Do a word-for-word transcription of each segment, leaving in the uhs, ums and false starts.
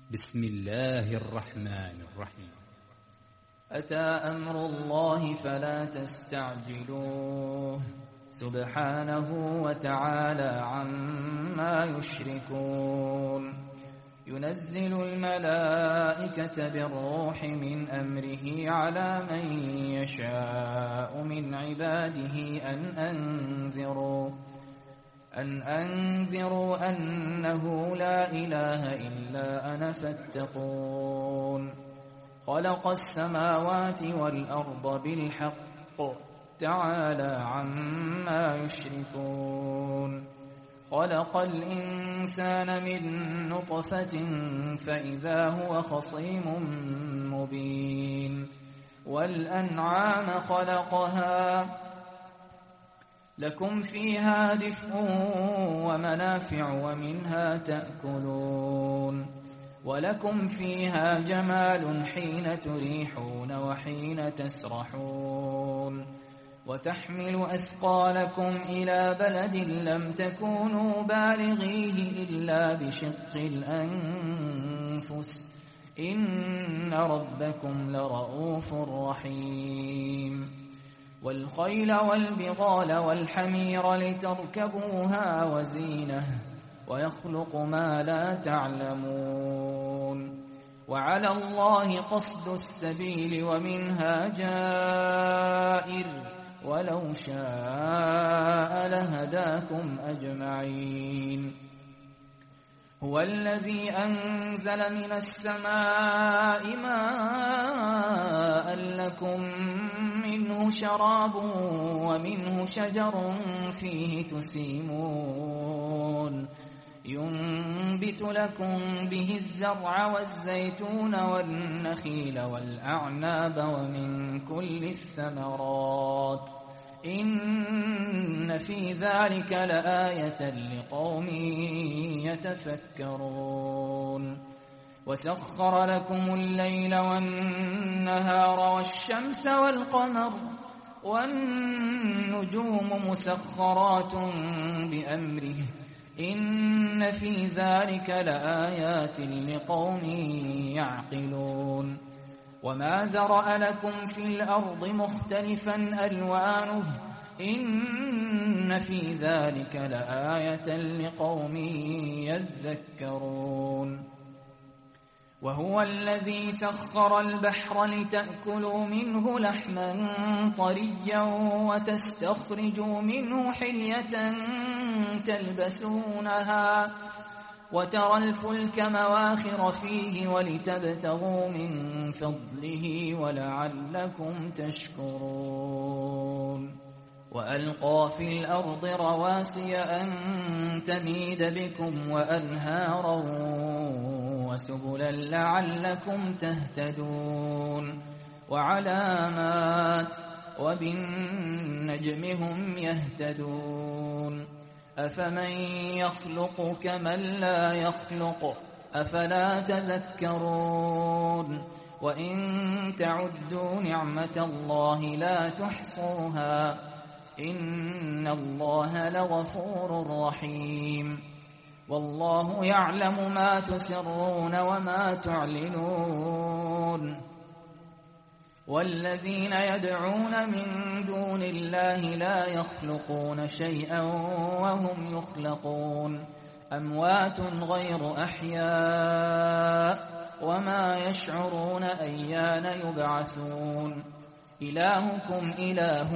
بسم الله الرحمن الرحيم. أتى أمر الله فلا تستعجلوه سبحانه وتعالى عما يشركون. ينزل الملائكة بالروح من أمره على من يشاء من عباده أن أنذروا أن أنذروا أنه لا إله إلا أنا فاتقون. خلق السماوات والأرض بالحق تعالى عما يشركون. خلق الإنسان من نطفة فإذا هو خصيم مبين. والأنعام خلقها لكم فيها دفء ومنافع ومنها تأكلون. ولكم فيها جمال حين تريحون وحين تسرحون. وتحمل أثقالكم إلى بلد لم تكونوا بالغيه إلا بشق الأنفس إن ربكم لرؤوف رحيم. والخيل والبغال والحمير لتركبوها وزينة ويخلق ما لا تعلمون. وعلى الله قصد السبيل ومنها جائر ولو شاء لهداكم أجمعين. هو الذي أنزل من السماء ماء لكم منه شراب ومنه شجر فيه تسيمون. ينبت لكم به الزرع والزيتون والنخيل والأعناب ومن كل الثمرات إن في ذلك لآية لقوم يتفكرون. وسخر لكم الليل والنهار والشمس والقمر والنجوم مسخرات بأمره إن في ذلك لآيات لقوم يعقلون. وما ذرأ لكم في الأرض مختلفا ألوانه إن في ذلك لآية لقوم يذكرون. وهو الذي سخر البحر لتأكلوا منه لحما طريا وتستخرجوا منه حلية تلبسونها وترى الفلك مواخر فيه ولتبتغوا من فضله ولعلكم تشكرون. وألقى في الأرض رواسي أن تميد بكم وأنهارا وسبلا لعلكم تهتدون. وعلامات وبالنجم هم يهتدون. أفمن يخلق كمن لا يخلق أفلا تذكرون. وإن تعدوا نعمة الله لا تحصوها إن الله لغفور رحيم. والله يعلم ما تسرون وما تعلنون. والذين يدعون من دون الله لا يخلقون شيئا وهم يخلقون. أموات غير أحياء وما يشعرون أيان يبعثون. إلهكم إله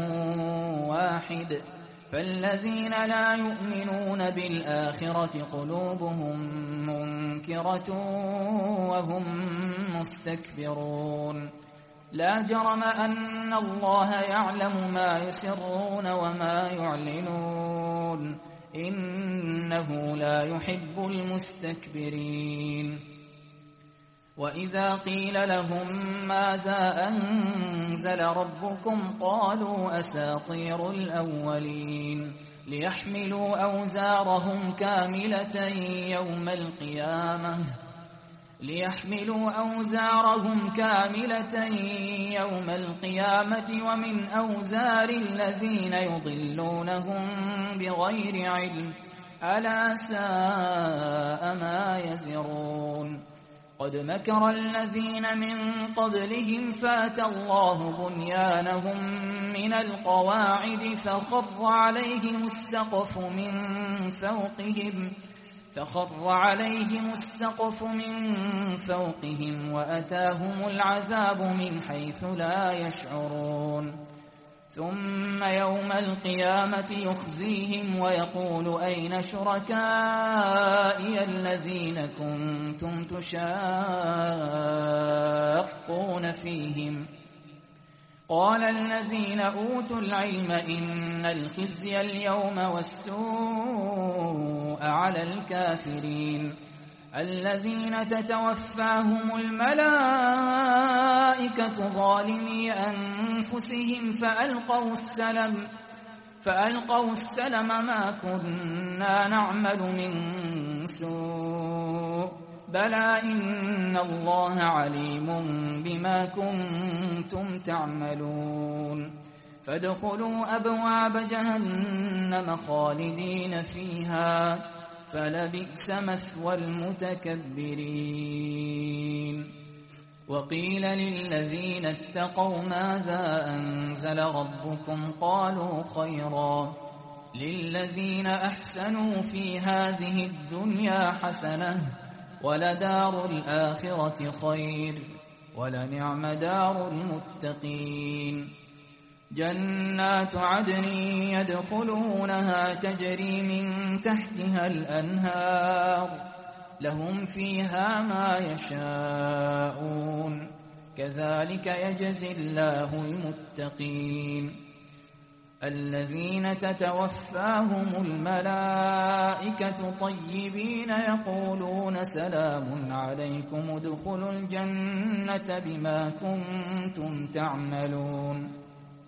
واحد فالذين لا يؤمنون بالآخرة قلوبهم منكرة وهم مستكبرون. لا جرم أن الله يعلم ما يسرون وما يعلنون إنه لا يحب المستكبرين. وإذا قيل لهم ماذا أنزل ربكم قالوا أساطير الأولين. ليحملوا أوزارهم كاملة يوم القيامة ليحملوا أوزارهم كاملة يوم القيامة ومن أوزار الذين يضلونهم بغير علم ألا ساء ما يزرون. قد مكر الذين من قبلهم فاتى الله بنيانهم من القواعد فخر عليهم السقف من فوقهم فخر عليهم السقف من فوقهم وأتاهم العذاب من حيث لا يشعرون ثم يوم القيامة يخزيهم ويقول أين شركائي الذين كنتم تشاقون فيهم قال الذين أوتوا العلم إن الخزي اليوم والسوء على الكافرين الذين تتوفاهم الملائكة ظالمي أنفسهم فألقوا السلم فألقوا السلم ما كنا نعمل من سوء بلى إن الله عليم بما كنتم تعملون فادخلوا أبواب جهنم خالدين فيها فلبئس مثوى المتكبرين وقيل للذين اتقوا ماذا أنزل ربكم قالوا خيرا للذين أحسنوا في هذه الدنيا حسنة ولدار الآخرة خير ولنعم دار المتقين جنات عدن يدخلونها تجري من تحتها الأنهار لهم فيها ما يشاءون كذلك يجزي الله المتقين الذين تتوفاهم الملائكة طيبين يقولون سلام عليكم ادخلوا الجنة بما كنتم تعملون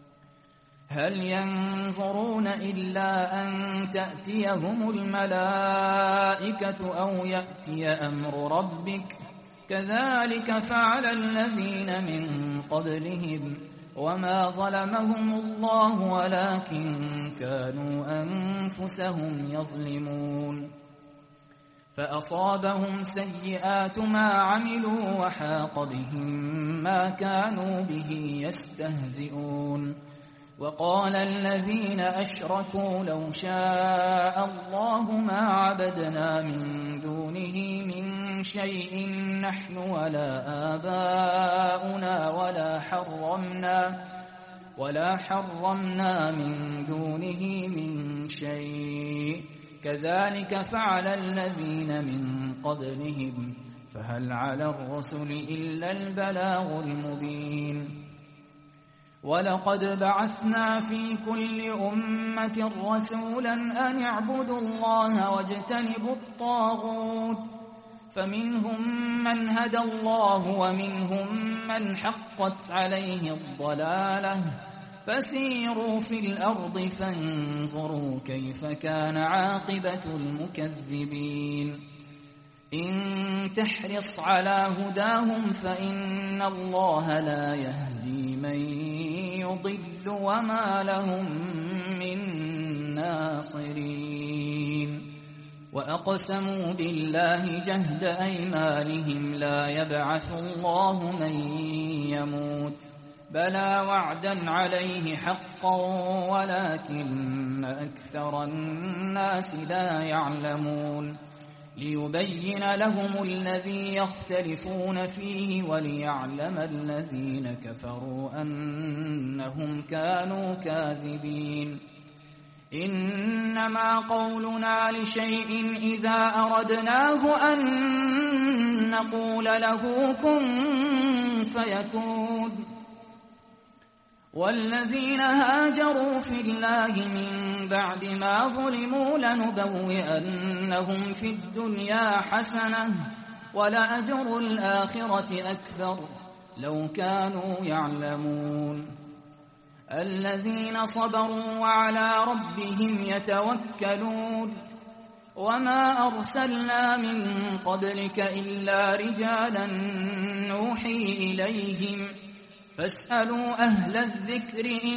هل ينظرون إلا أن تأتيهم الملائكة أو يأتي أمر ربك كذلك فعل الذين من قبلهم وما ظلمهم الله ولكن كانوا أنفسهم يظلمون فأصابهم سيئات ما عملوا وحاق بهم ما كانوا به يستهزئون وقال الذين أشركوا لو شاء الله ما عبدنا من دونه من شيء نحن ولا آباؤنا ولا حرمنا ولا حرمنا من دونه من شيء كذلك فعل الذين من قبلهم فهل على الرسل إلا البلاغ المبين ولقد بعثنا في كل أمة رسولا أن اعبدوا الله واجتنبوا الطاغوت فمنهم من هدى الله ومنهم من حقت عليه الضلالة فسيروا في الأرض فانظروا كيف كان عاقبة المكذبين إن تحرص على هداهم فإن الله لا يهدي من يضل وما لهم من ناصرين وأقسموا بالله جهد أيمانهم لا يبعث الله من يموت بلى وعدا عليه حقا ولكن أكثر الناس لا يعلمون ليبين لهم الذي يختلفون فيه وليعلم الذين كفروا أنهم كانوا كاذبين إنما قولنا لشيء إذا أردناه أن نقول له كن فيكون والذين هاجروا في الله من بعد ما ظلموا لنبوئنهم في الدنيا حسنة ولأجر الآخرة أكبر لو كانوا يعلمون الذين صبروا وعلى ربهم يتوكلون وما أرسلنا من قبلك إلا رجالا نوحي إليهم فاسألوا أهل الذكر إن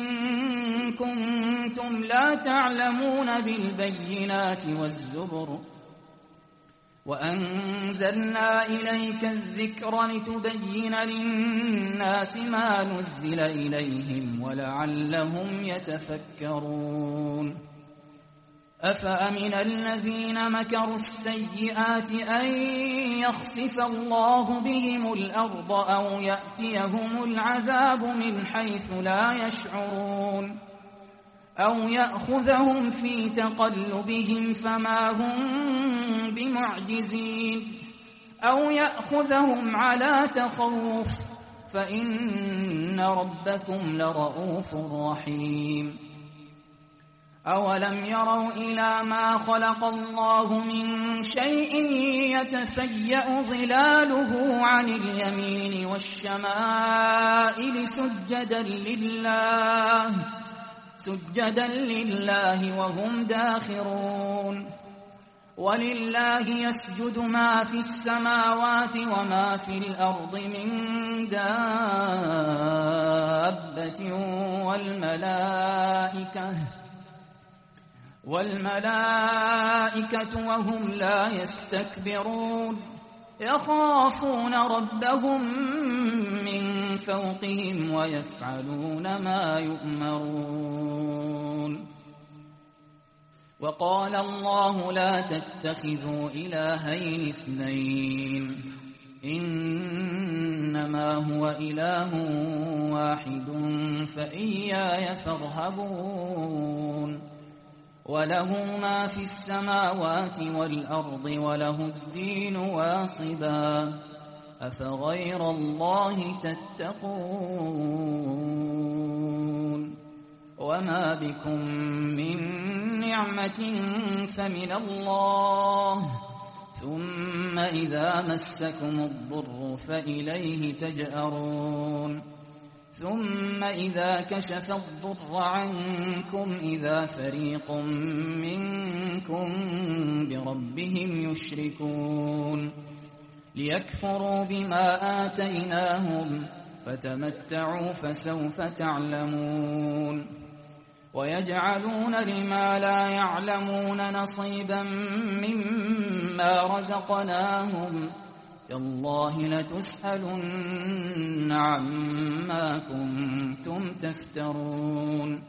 كنتم لا تعلمون بالبينات والزبر وأنزلنا إليك الذكر لتبين للناس ما نزل إليهم ولعلهم يتفكرون أفأمن الذين مكروا السيئات أن يخسف الله بهم الأرض أو يأتيهم العذاب من حيث لا يشعرون أو يأخذهم في تقلبهم فما هم بمعجزين أو يأخذهم على تخوف فإن ربكم لرؤوف رحيم أولم يروا إلى ما خلق الله من شيء يتفيأ ظلاله عن اليمين والشمائل سجدا لله سجدا لله وهم داخرون ولله يسجد ما في السماوات وما في الأرض من دابة والملائكة والملائكة وهم لا يستكبرون يخافون ربهم من فوقهم ويفعلون ما يؤمرون وقال الله لا تتخذوا إلهين اثنين إنما هو إله واحد فإياي فارهبون وله ما في السماوات والأرض وله الدين واصبا أفغير الله تتقون وما بكم من نعمة فمن الله ثم إذا مسكم الضر فإليه تجأرون ثم إذا كشف الضر عنكم إذا فريق منكم بربهم يشركون ليكفروا بما آتيناهم فتمتعوا فسوف تعلمون ويجعلون لما لا يعلمون نصيبا مما رزقناهم تالله لتسألن عما كنتم تفترون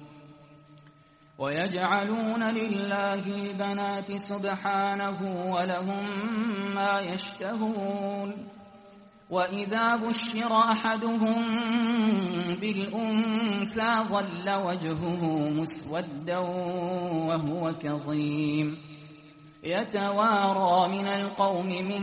ويجعلون لله البنات سبحانه ولهم ما يشتهون وإذا بشر أحدهم بالأنثى ظل وجهه مسودا وهو كظيم يتوارى من القوم من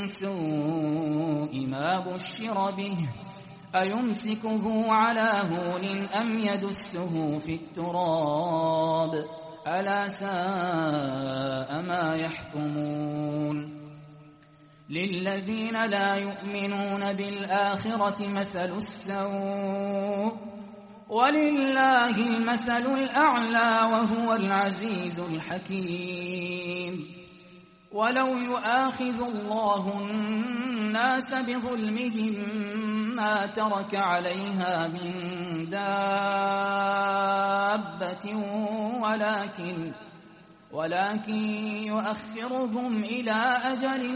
سوء ما بشر به أيمسكه على هون أم يدسه في التراب ألا ساء ما يحكمون للذين لا يؤمنون بالآخرة مثل السوء ولله المثل الأعلى وهو العزيز الحكيم ولو يؤاخذ الله الناس بظلمهم ما ترك عليها من دابة ولكن ولكن يؤخرهم إلى أجل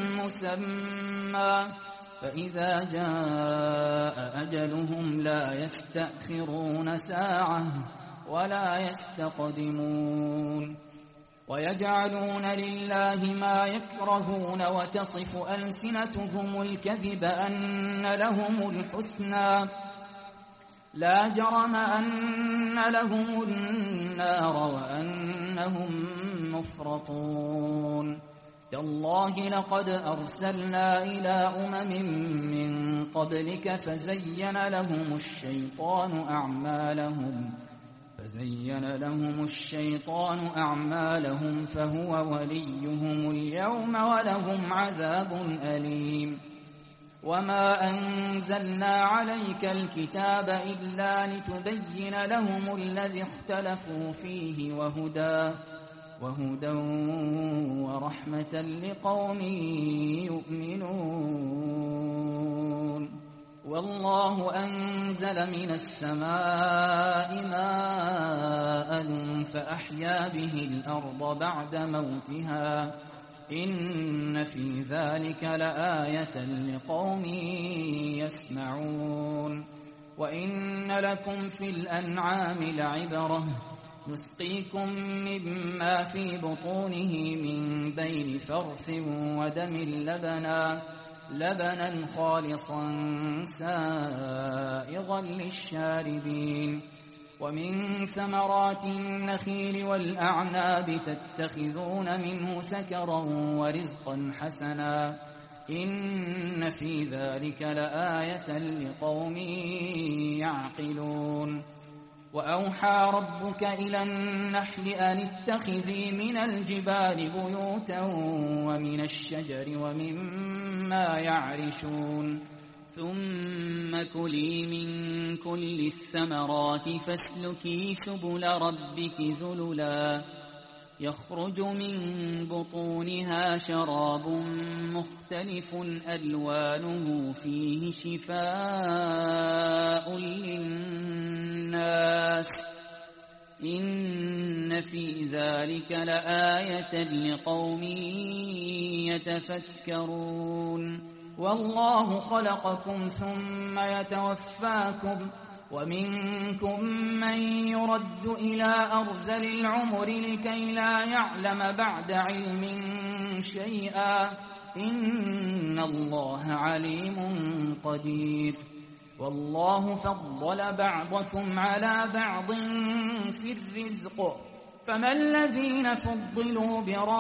مسمى فإذا جاء أجلهم لا يستأخرون ساعة ولا يستقدمون ويجعلون لله ما يكرهون وتصف ألسنتهم الكذب أن لهم الحسنى لا جرم أن لهم النار وأنهم مفرطون تالله لقد أرسلنا إلى أمم من قبلك فزين لهم الشيطان أعمالهم فزين لهم الشيطان أعمالهم فهو وليهم اليوم ولهم عذاب أليم وما أنزلنا عليك الكتاب إلا لتبين لهم الذي اختلفوا فيه وهدى وهدى ورحمة لقوم يؤمنون والله أنزل من السماء ماء فأحيا به الأرض بعد موتها إن في ذلك لآية لقوم يسمعون وإن لكم في الأنعام لعبرة نسقيكم مما في بطونه من بين فرث ودم لبنا لبنا خالصا سائغا للشاربين ومن ثمرات النخيل والأعناب تتخذون منه سكرا ورزقا حسنا إن في ذلك لآية لقوم يعقلون وأوحى ربك إلى النحل أن اتخذي من الجبال بيوتا ومن الشجر ومما يعرشون ثم كلي من كل الثمرات فاسلكي سبل ربك ذللا يخرج من بطونها شراب مختلف ألوانه فيه شفاء للناس إن في ذلك لآية لقوم يتفكرون والله خلقكم ثم يتوفاكم ومنكم من يرد إلى أرذل العمر لكي لا يعلم بعد علم شيئا إن الله عليم قدير والله فضل بعضكم على بعض في الرزق فما الذين فضلوا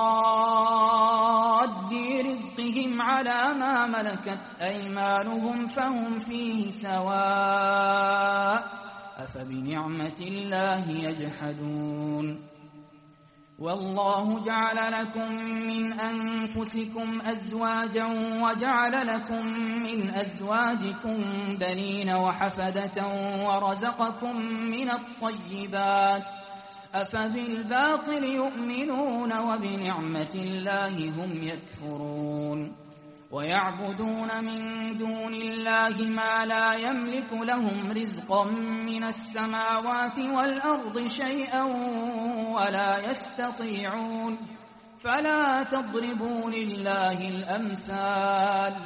براد رزقهم على ما ملكت أيمانهم فهم فيه سواء أفبنعمة الله يجحدون والله جعل لكم من أنفسكم أزواجا وجعل لكم من أزواجكم بنين وحفدة ورزقكم من الطيبات أفبالباطل يؤمنون وبنعمة الله هم يكفرون ويعبدون من دون الله ما لا يملك لهم رزقا من السماوات والأرض شيئا ولا يستطيعون فلا تضربوا لله الأمثال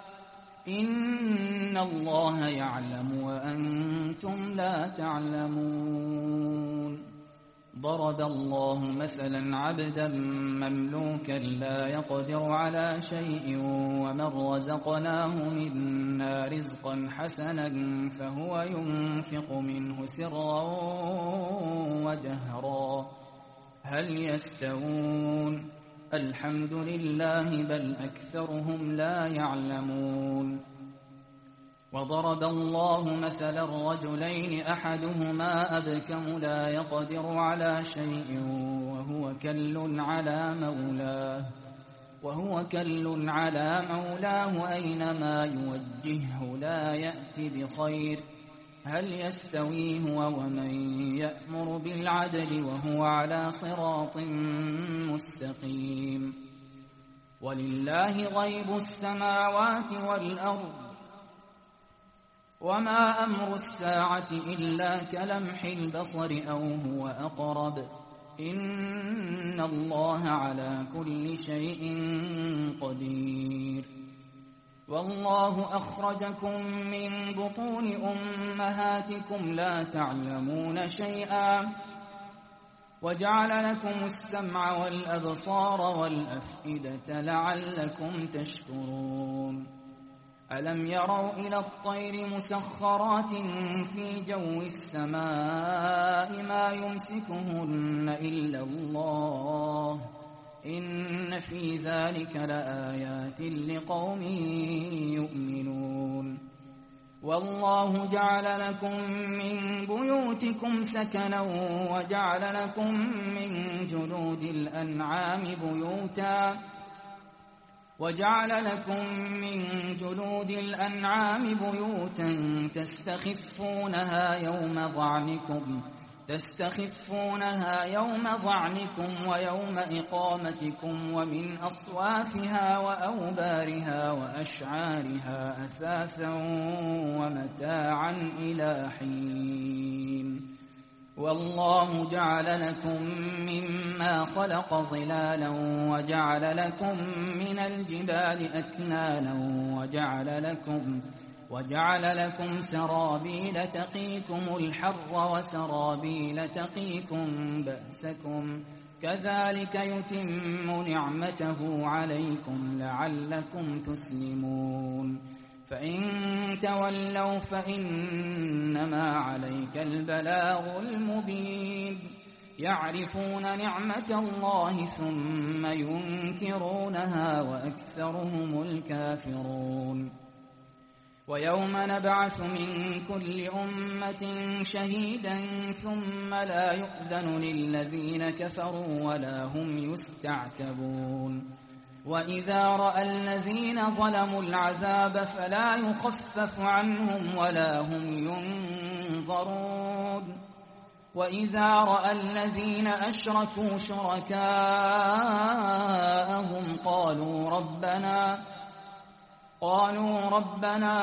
إن الله يعلم وأنتم لا تعلمون ضرب الله مثلا عبدا مملوكا لا يقدر على شيء ومن رزقناه منا رزقا حسنا فهو ينفق منه سرا وجهرا هل يستوون الحمد لله بل أكثرهم لا يعلمون وضرب الله مثلا رجلين أحدهما أبكم لا يقدر على شيء وهو كل على مولاه وهو كل على مولاه أينما يوجهه لا يأتي بخير هل يستوي هو ومن يأمر بالعدل وهو على صراط مستقيم ولله غيب السماوات والأرض وما أمر الساعة إلا كلمح البصر أو هو أقرب إن الله على كل شيء قدير والله أخرجكم من بطون أمهاتكم لا تعلمون شيئا وجعل لكم السمع والأبصار والأفئدة لعلكم تشكرون ألم يروا إلى الطير مسخرات في جو السماء ما يمسكهن إلا الله إن في ذلك لآيات لقوم يؤمنون والله جعل لكم من بيوتكم سكنا وجعل لكم من جلود الأنعام بيوتا وجعل لكم من جلود الأنعام بيوتا تستخفونها يوم ظعنكم تستخفونها يوم ظعنكم ويوم إقامتكم ومن أصوافها وأوبارها وأشعارها أثاثا ومتاعا إلى حين والله جعل لكم مما خلق ظلالا وجعل لكم من الجبال أكنانا وجعل لكم وجعل لكم سرابيل تقيكم الحر وسرابيل تقيكم بأسكم كذلك يتم نعمته عليكم لعلكم تسلمون فإن تولوا فإنما عليك البلاغ المبين يعرفون نعمة الله ثم ينكرونها وأكثرهم الكافرون ويوم نبعث من كل أمة شهيدا ثم لا يؤذن للذين كفروا ولا هم يستعتبون وإذا رأى الذين ظلموا العذاب فلا يخفف عنهم ولا هم ينظرون وإذا رأى الذين أشركوا شركاءهم قالوا ربنا قالوا ربنا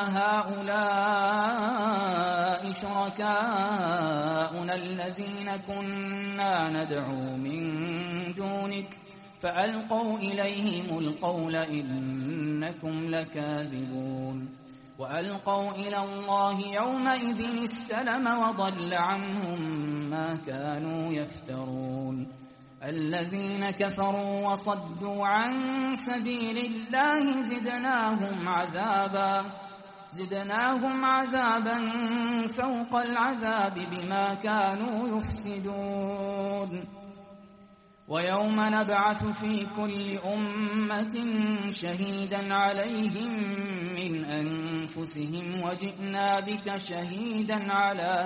هؤلاء شركاؤنا الذين كنا ندعو من دونك فألقوا إليهم القول إنكم لكاذبون وألقوا إلى الله يومئذ السلم وضل عنهم ما كانوا يفترون الذين كفروا وصدوا عن سبيل الله زدناهم عذابا زدناهم عذابا فوق العذاب بما كانوا يفسدون ويوم نبعث في كل أمة شهيدا عليهم من أنفسهم وجئنا بك شهيدا على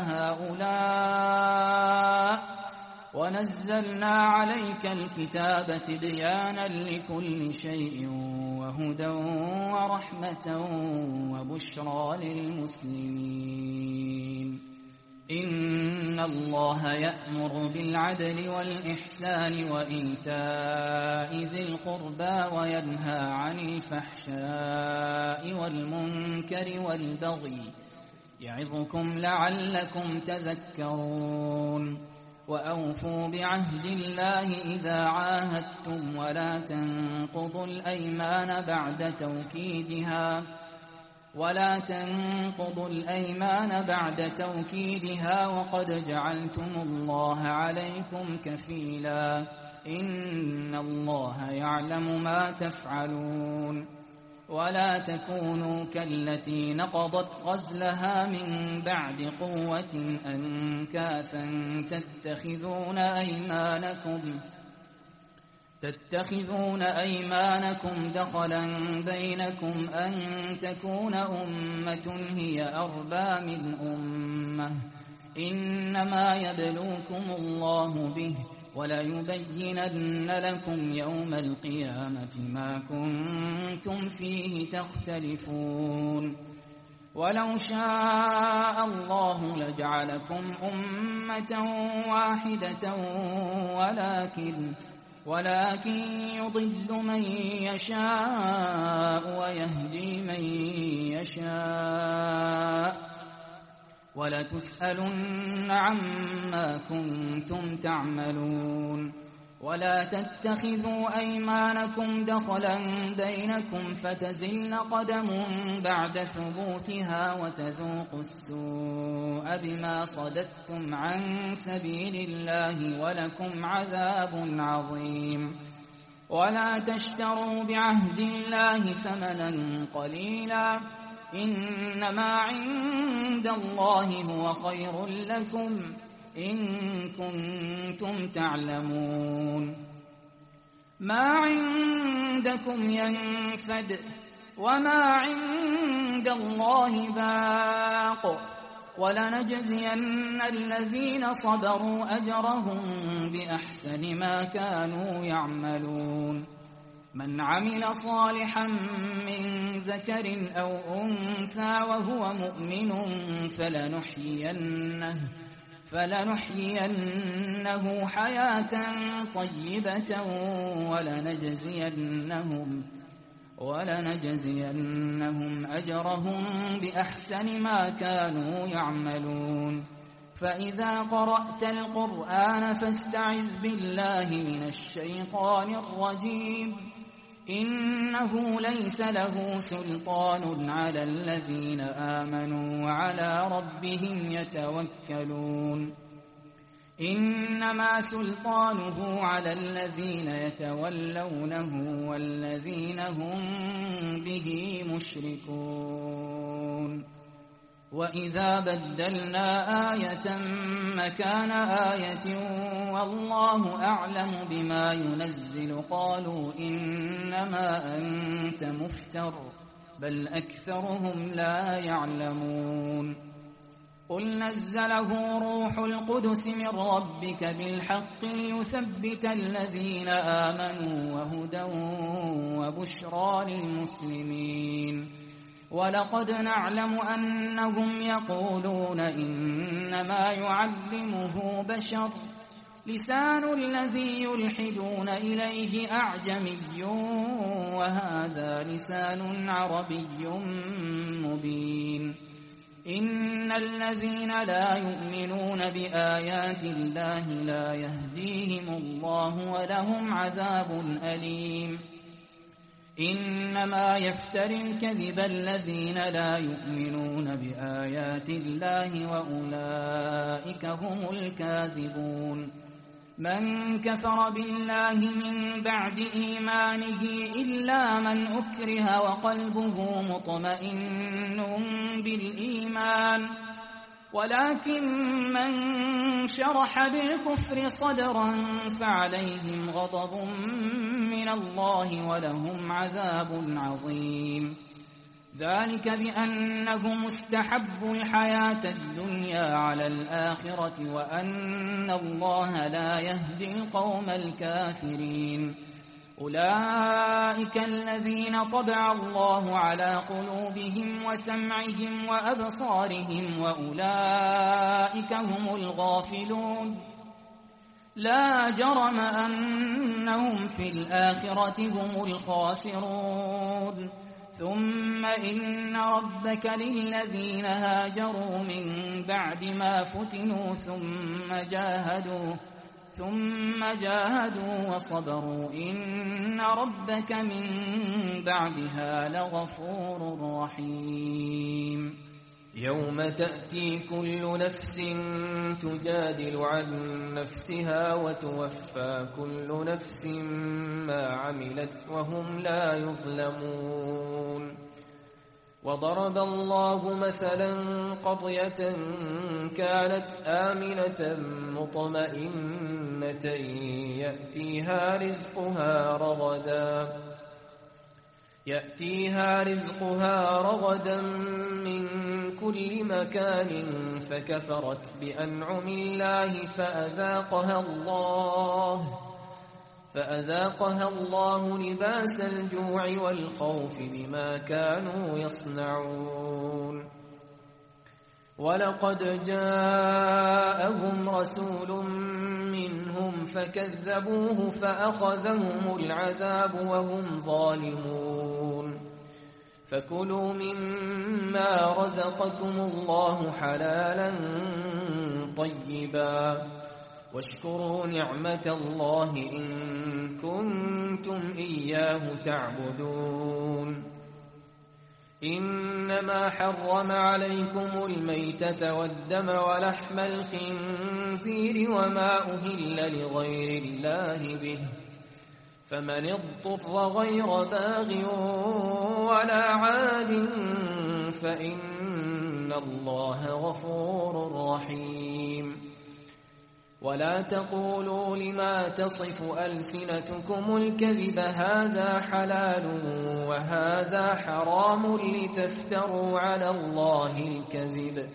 هؤلاء ونزلنا عليك الكتاب تبيانا لكل شيء وهدى ورحمة وبشرى للمسلمين إن الله يأمر بالعدل والإحسان وإيتاء ذي القربى وينهى عن الفحشاء والمنكر والبغي يعظكم لعلكم تذكرون وأوفوا بعهد الله إذا عاهدتم ولا تنقضوا الأيمان بعد توكيدها ولا تنقضوا الأيمان بعد توكيدها وقد جعلتم الله عليكم كفيلا إن الله يعلم ما تفعلون ولا تكونوا كالتي نقضت غزلها من بعد قوة أنكاثا تتخذون أيمانكم تتخذون أيمانكم دخلا بينكم أن تكون أمة هي أربى من أمة إنما يبلوكم الله به وليبينن لكم يوم القيامة ما كنتم فيه تختلفون ولو شاء الله لجعلكم أمة واحدة ولكن ولكن يضل من يشاء ويهدي من يشاء ولتسألن عما كنتم تعملون ولا تتخذوا أيمانكم دخلا بينكم فتزل قدم بعد ثبوتها وتذوقوا السوء بما صددتم عن سبيل الله ولكم عذاب عظيم ولا تشتروا بعهد الله ثمنا قليلا إنما عند الله هو خير لكم إن كنتم تعلمون ما عندكم ينفد وما عند الله باق ولنجزين الذين صبروا أجرهم بأحسن ما كانوا يعملون من عمل صالحا من ذكر أو أنثى وهو مؤمن فلنحيينه فلنحيينه حياة طيبة ولنجزينهم ولنجزينهم أجرهم بأحسن ما كانوا يعملون فإذا قرأت القرآن فاستعذ بالله من الشيطان الرجيم إنه ليس له سلطان على الذين آمنوا وعلى ربهم يتوكلون إنما سلطانه على الذين يتولونه والذين هم به مشركون وإذا بدلنا آية مكان آية والله أعلم بما ينزل قالوا إنما أنت مفتر بل أكثرهم لا يعلمون قل نزله روح القدس من ربك بالحق ليثبت الذين آمنوا وهدى وبشرى للمسلمين ولقد نعلم أنهم يقولون إنما يعلمه بشر لسان الذي يلحدون إليه أعجمي وهذا لسان عربي مبين إن الذين لا يؤمنون بآيات الله لا يهديهم الله ولهم عذاب أليم إنما يفتري الكذب الذين لا يؤمنون بآيات الله وأولئك هم الكاذبون من كفر بالله من بعد إيمانه إلا من أكره وقلبه مطمئن بالإيمان ولكن من شرح بالكفر صدرا فعليهم غضب من الله ولهم عذاب عظيم ذلك بأنهم استحبوا الحياة الدنيا على الآخرة وأن الله لا يهدي القوم الكافرين أولئك الذين طبع الله على قلوبهم وسمعهم وأبصارهم وأولئك هم الغافلون لا جرم أنهم في الآخرة هم الخاسرون ثم إن ربك للذين هاجروا من بعد ما فتنوا ثم جاهدوا ثم جاهدوا وصبروا إن ربك من بعدها لغفور رحيم يوم تأتي كل نفس تجادل عن نفسها وتوفى كل نفس ما عملت وهم لا يظلمون وضرب الله مثلا قرية كانت آمنة مطمئنة يأتيها رزقها رغدا يأتيها رزقها رغدا من كل مكان فكفرت بأنعم الله فأذاقها الله فأذاقها الله لباس الجوع والخوف بما كانوا يصنعون ولقد جاءهم رسول منهم فكذبوه فأخذهم العذاب وهم ظالمون فكلوا مما رزقكم الله حلالا طيبا واشكروا نعمة الله إن كنتم إياه تعبدون إنما حرم عليكم الميتة والدم ولحم الخنزير وما أهل لغير الله به فمن اضطر غير باغ ولا عاد فإن الله غفور رحيم ولا تقولوا لما تصف ألسنتكم الكذب هذا حلال وهذا حرام لتفتروا على الله الكذب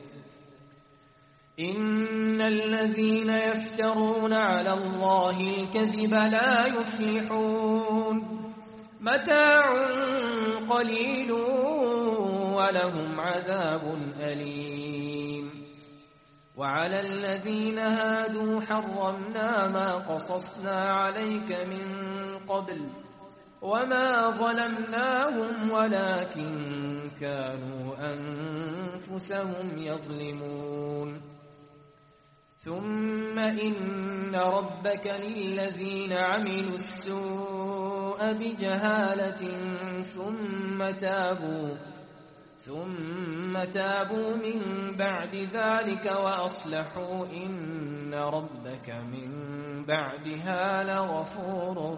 إن الذين يفترون على الله الكذب لا يفلحون متاع قليل ولهم عذاب أليم وعلى الذين هادوا حرمنا ما قصصنا عليك من قبل وما ظلمناهم ولكن كانوا أنفسهم يظلمون ثم إن ربك للذين عملوا السوء بجهالة ثم تابوا ثم تابوا من بعد ذلك وأصلحوا إن ربك من بعدها لغفور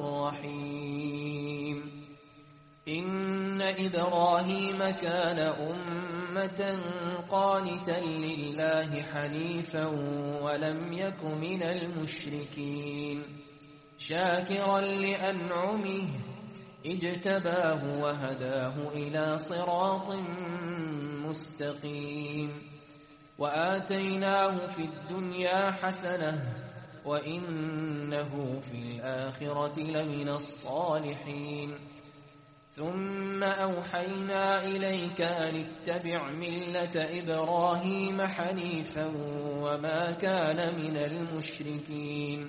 رحيم. إن إبراهيم كان أمة قانتا لله حنيفا ولم يك من المشركين شاكرا لأنعمه اجتباه وهداه إلى صراط مستقيم. وآتيناه في الدنيا حسنة وإنه في الآخرة لمن الصالحين. ثم أوحينا إليك أن اتبع ملة إبراهيم حنيفا وما كان من المشركين.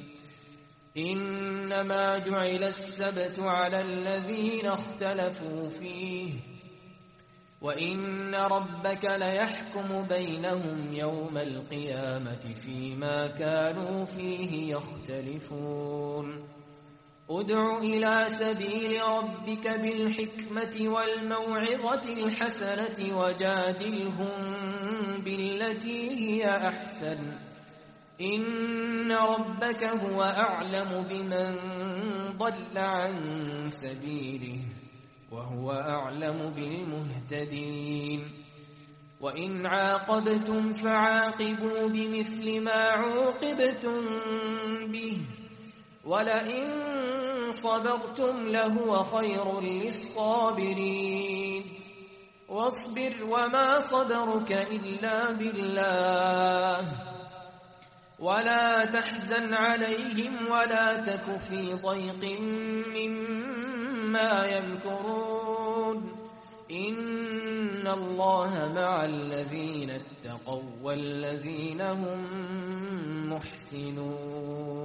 إنما جعل السبت على الذين اختلفوا فيه وإن ربك ليحكم بينهم يوم القيامة فيما كانوا فيه يختلفون. ادع إلى سبيل ربك بالحكمة والموعظة الحسنة وجادلهم بالتي هي أحسن إن ربك هو أعلم بمن ضل عن سبيله وهو أعلم بالمهتدين. وإن عاقبتم فعاقبوا بمثل ما عوقبتم به ولئن صبرتم لهو خير للصابرين. واصبر وما صبرك إلا بالله ولا تحزن عليهم ولا تك في ضيق مما يمكرون. إن الله مع الذين اتقوا والذين هم محسنون.